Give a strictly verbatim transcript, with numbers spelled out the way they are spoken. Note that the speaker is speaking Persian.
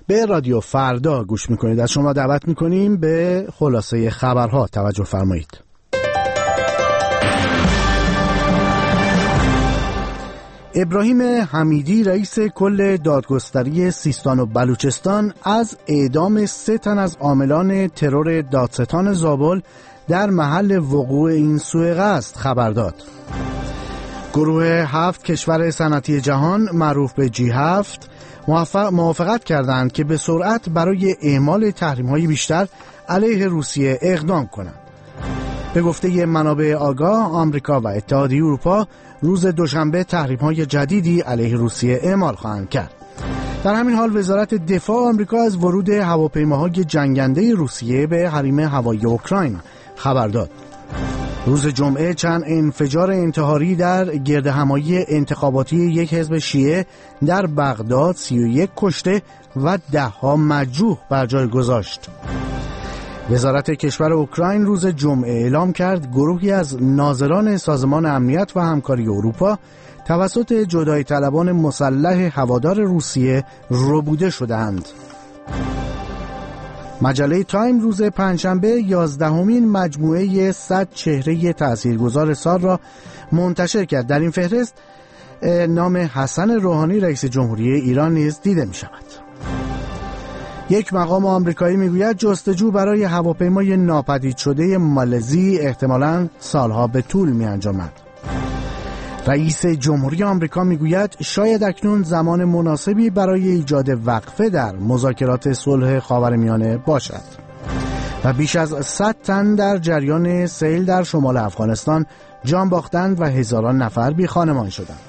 به رادیو فردا گوش میکنید. از شما دعوت میکنیم به خلاصه خبرها توجه فرمایید. ابراهیم حمیدی رئیس کل دادگستری سیستان و بلوچستان از اعدام سه تن از عاملان ترور دادستان زابل در محل وقوع این سوء قصد خبر داد. گروه هفت کشور صنعتی جهان معروف به جی هفت موافقت کردند که به سرعت برای اعمال تحریم‌های بیشتر علیه روسیه اقدام کنند. به گفته منابع آگاه، آمریکا و اتحادیه اروپا روز دوشنبه تحریم‌های جدیدی علیه روسیه اعمال خواهند کرد. در همین حال وزارت دفاع آمریکا از ورود هواپیماهای جنگنده روسیه به حریم هوایی اوکراین خبر داد. روز جمعه چند انفجار انتحاری در گردهمایی انتخاباتی یک حزب شیعه در بغداد سی و یک کشته و ده ها مجروح بر جای گذاشت. وزارت کشور اوکراین روز جمعه اعلام کرد گروهی از ناظران سازمان امنیت و همکاری اروپا توسط جدایی طلبان مسلح هوادار روسیه ربوده شدند. مجله تایم روز پنجشنبه یازدهمین مجموعه صد چهره تاثیرگذار سال را منتشر کرد. در این فهرست نام حسن روحانی رئیس جمهوری ایران نیز دیده می شود. یک مقام آمریکایی میگوید جستجو برای هواپیمای ناپدید شده مالزی احتمالاً سالها به طول می انجامد. رئیس جمهوری آمریکا میگوید شاید اکنون زمان مناسبی برای ایجاد وقفه در مذاکرات صلح خاورمیانه باشد. و بیش از صد تن در جریان سیل در شمال افغانستان جان باختند و هزاران نفر بی خانمان شدند.